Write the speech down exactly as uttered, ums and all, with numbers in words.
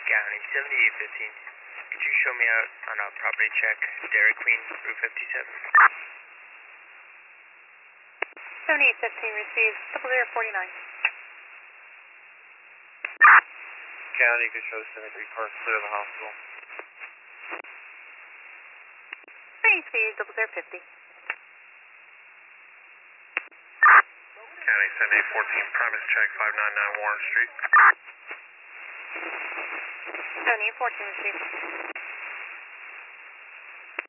County seventy-eight fifteen. Could you show me out on a property check, Dairy Queen, Route fifty-seven? seventy-eight fifteen received, double zero forty-nine. County, you could show seventy-three cars clear of the hospital. Received, double zero fifty. County seventy-eight fourteen, premise check five ninety-nine Warren Street. seventy-eight fourteen received.